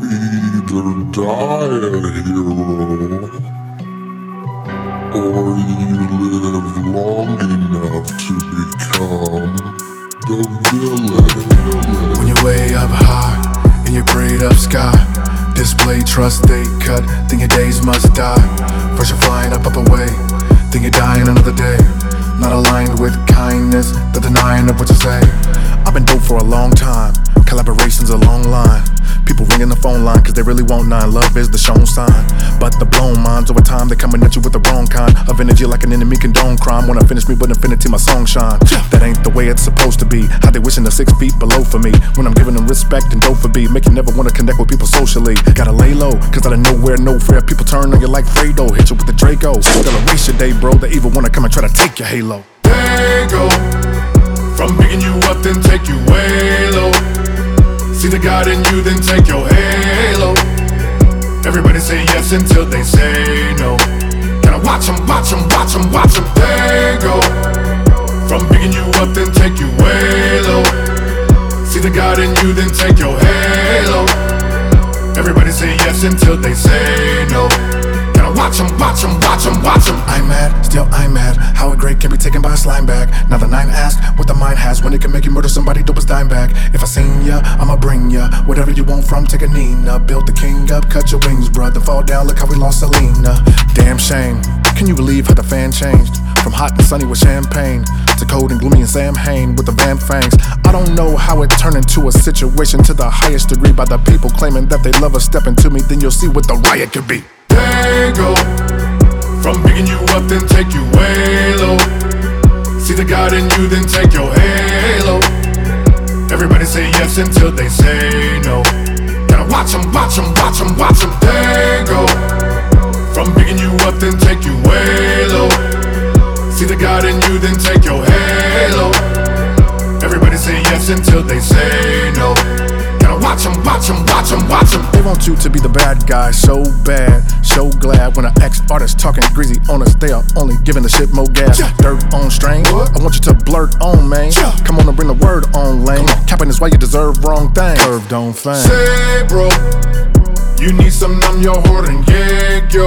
either die a hero, or you live long enough to become the villain. When you're way up high, in your grayed up sky, display trust they cut, then your days must die. First you're flying up away, then you're dying another day. Not aligned with kindness, the denying of what you say. I've been dope for a long time, collaboration's a long line. People ringing the phone line cause they really want nine. Love is the shown sign, but the blown minds over time they coming at you with the wrong kind of energy, like an enemy condone crime. Wanna finish me but infinity my song shine. That ain't the way it's supposed to be. How they wishing they're 6 feet below for me, when I'm giving them respect and dope for B. Make you never wanna connect with people socially. Gotta lay low cause out of nowhere, no fair. People turn on you like Fredo, hit you with the Draco. Still erase your day, bro. They even wanna come and try to take your halo. They go from picking you up, then take you way low. See the God in you, then take your halo. Everybody say yes until they say no. Gotta watch them, watch them, watch them, watch them. They go from picking you up, then take you way low. See the God in you, then take your halo. Everybody say yes until they say no. Gotta watch them, watch them, watch them, watch them. I'm mad, still I'm mad. How a great can be taken by a slime bag. Now the 9 asked what the mind has when it can make you murder somebody dope as dime bag. If I seen ya, I'ma bring ya whatever you want from, take a Nina. Build the king up, cut your wings, brother. Fall down, look how we lost Selena. Damn shame, can you believe how the fan changed? From hot and sunny with champagne to cold and gloomy and Sam Hain with the vamp fangs. I don't know how it turned into a situation to the highest degree by the people claiming that they love us. Step into me, then you'll see what the riot could be. They go from picking you up, then take you way low. See the God in you, then take your halo. Everybody say yes until they say no. Gotta watch them, watch them, watch them, watch them. They go from picking you up, then take you way low. See the God in you, then take your halo. Everybody say yes until they say no. Watch them, watch them, watch them, watch them. They want you to be the bad guy, so bad, so glad. When an ex-artist talking greasy on us, they are only giving the shit more gas. Dirt on strain, I want you to blurt on, man. Come on and bring the word on, lane. Capping is why you deserve wrong thing. Curve don't fang. Say, bro, you need some numb your heart and yo.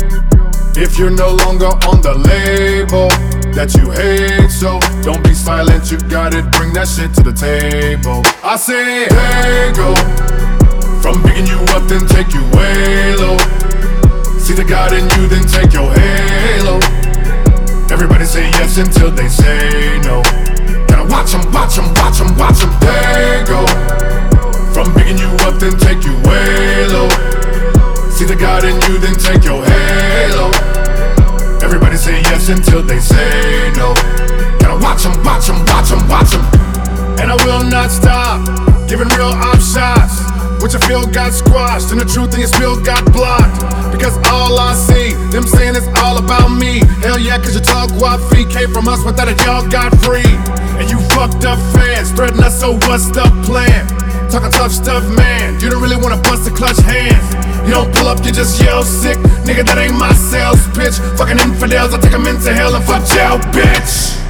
If you're no longer on the label that you hate, so don't be silent, you got it, bring that shit to the table. I say, hey, go from picking you up, then take you way low. See the God in you, then take your halo. Everybody say yes until they say no. Gotta watch them, watch them, watch them, watch them. They go from picking you up, then take you way low. See the God in you, then take your halo. Everybody say yes until they say no. Gotta watch them, watch them, watch them, watch them. And I will not stop giving real op shots. What you feel got squashed, and the truth in your spill got blocked. Because all I see, them saying it's all about me. Hell yeah, cause you talk waffy came from us, but that it y'all got free. And you fucked up fans, threatening us, so what's the plan? Talking tough stuff, man, you don't really wanna bust the clutch hands. You don't pull up, you just yell sick. Nigga, that ain't my sales pitch. Fucking infidels, I take them into hell and fuck jail, bitch.